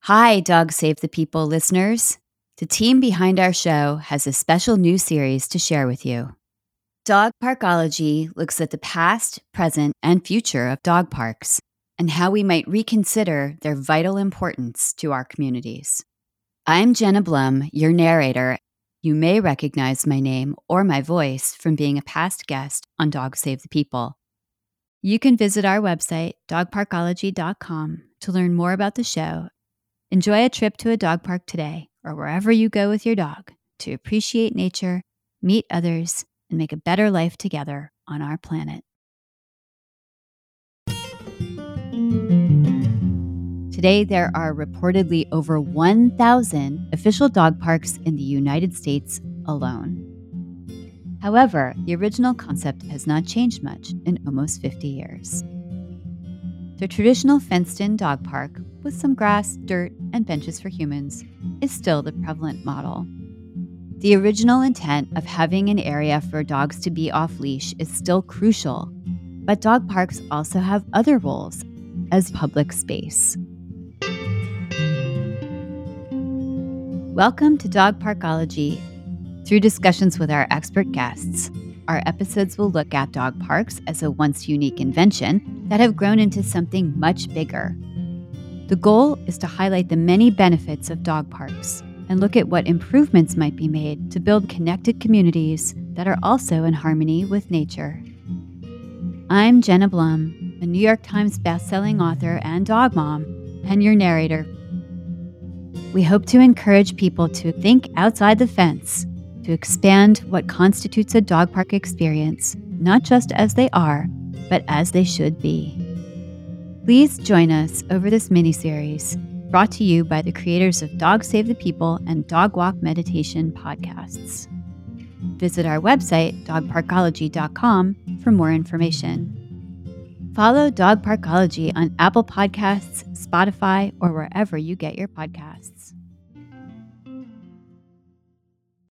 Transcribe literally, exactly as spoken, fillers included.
Hi, Dog Save the People listeners. The team behind our show has a special new series to share with you. Dog Parkology looks at the past, present, and future of dog parks and how we might reconsider their vital importance to our communities. I'm Jenna Blum, your narrator. You may recognize my name or my voice from being a past guest on Dog Save the People. You can visit our website, dog parkology dot com, to learn more about the show. Enjoy a trip to a dog park today or wherever you go with your dog to appreciate nature, meet others, and make a better life together on our planet. Today, there are reportedly over one thousand official dog parks in the United States alone. However, the original concept has not changed much in almost fifty years. The traditional fenced-in dog park, with some grass, dirt, and benches for humans, is still the prevalent model. The original intent of having an area for dogs to be off-leash is still crucial, but dog parks also have other roles as public space. Welcome to Dog Parkology. Through discussions with our expert guests, our episodes will look at dog parks as a once unique invention that have grown into something much bigger. The goal is to highlight the many benefits of dog parks and look at what improvements might be made to build connected communities that are also in harmony with nature. I'm Jenna Blum, a New York Times bestselling author and dog mom, and your narrator. We hope to encourage people to think outside the fence, to expand what constitutes a dog park experience, not just as they are, but as they should be. Please join us over this mini-series, brought to you by the creators of Dog Save the People and Dog Walk Meditation podcasts. Visit our website, dog parkology dot com, for more information. Follow Dog Parkology on Apple Podcasts, Spotify, or wherever you get your podcasts.